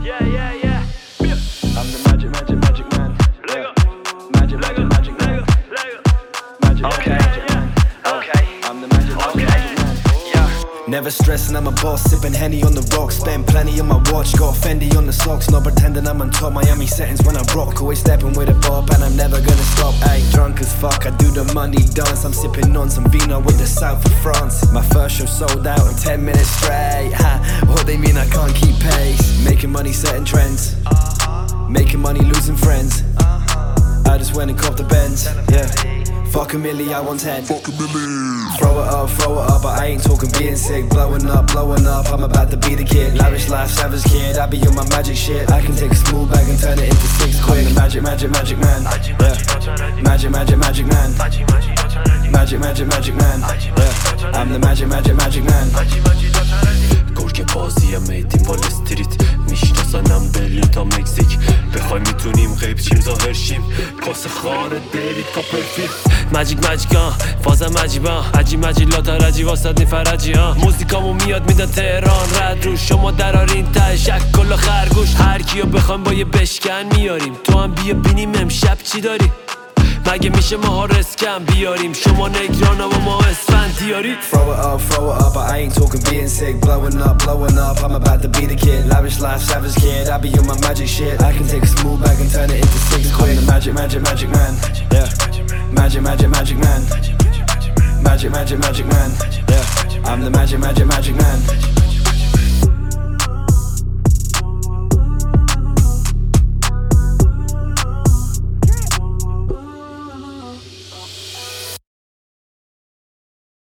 Yeah, yeah, yeah. I'm the magic, magic, magic man. Lego. Magic, magic, magic man. Lego. Magic, Okay, magic, magic man. Okay. I'm the magic, magic, magic man. Never stressing, I'm a boss, sipping Henny on the rocks. Spend plenty on my watch, got Fendi on the socks. Not pretending I'm on top, Miami settings when I rock. Always stepping with a bop and I'm never gonna stop. Ayy, drunk as fuck, I do the money dance. I'm sipping on some vino with the south of France. My first show sold out in 10 minutes straight. Ha, what they mean I can't keep pace. Making money, setting trends. Making money, losing friends. I just went and copped the Benz, yeah. Fuck a milli, I want 10. Throw it up, but I ain't talking being sick. Blowing up, I'm about to be the kid. Lavish life, savage kid, I be on my magic shit. I can take a small bag and turn it into 6 quick. I'm the magic, magic, magic man. Yeah. Magic, magic, magic man. Magic, magic, magic man. Yeah. I'm the magic, magic, magic man. گرگ بازی میدیم وال استریت میشناسنم برلین تا مکزیک بخوای میتونیم غیب چیم ظاهر شیم کاسه خانه دیوید کاپرفیلد ماجیک ماجیک فازم عجیبا عجیب مجید لاتا رجی واسد فرجی موزیکامو میاد میدن تهران رد رو شما درارین ته شک کلا خرگوش هر کیو بخوایم با یه بشکن میاریم تو هم بیا بینیم امشب چی داری مگه میشه ماها رسکم بیاریم شما نگران و ما اسفند دیاری Throw it up, but I ain't talking being sick. Blowing up, I'm about to be the kid. Lavish life, savage kid, I be on my magic shit. I can take a small bag and turn it into 6 quick. I'm the magic, magic, magic man. Yeah. Magic, magic, magic man. Magic, magic, magic man. Yeah. I'm the magic, magic, magic man.